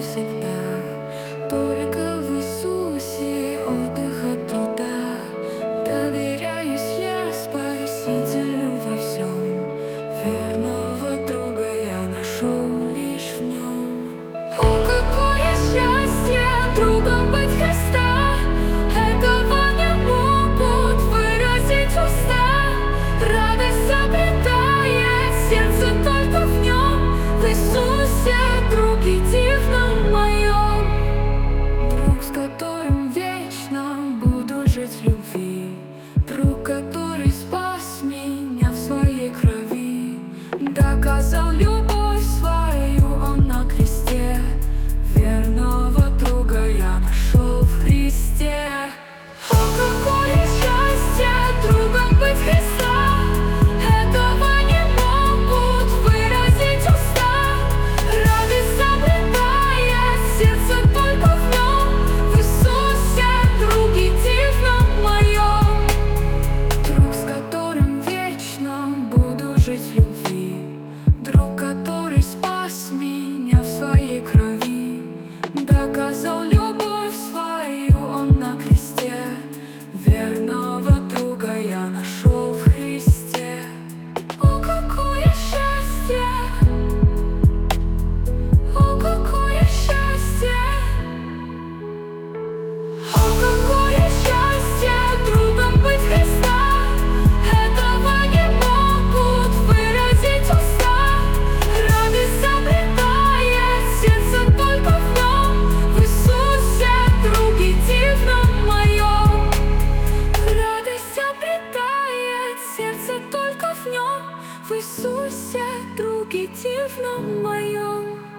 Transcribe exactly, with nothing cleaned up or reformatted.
навсегда. Только в Иисусе отдых от труда. Доверяюсь я Спасителю во всем. Верного друга я нашел лишь в нем. О, какое счастье другом быть Христа! Этого не могут выразить уста. Радость обретает сердце только в нем. В Иисусе, друг едином моем. Друг, с которым вечно буду жить в любви. Друг, который спас меня в своей крови. Доказал любовь свою он на кресте. Верного друга я нашел в Христе. О, какое счастье другом быть Христа! Этого не могут выразить уста. Радость обретает сердце только в нем. В Иисусе, друг едином моем. Друг, с которым вечно буду жить в любви. Друг, который спас меня в своей крови. Доказал любовь свою он на кресте. Верного друга я нашел в Христе. О, какое счастье! О, какое счастье! О, какое счастье другом быть Христа! Этого не могут выразить уста. Радость обретает сердце только в нем. В Иисусе, друг едином моем. Радость обретает сердце только в нем. В Иисусе, друг едином моем.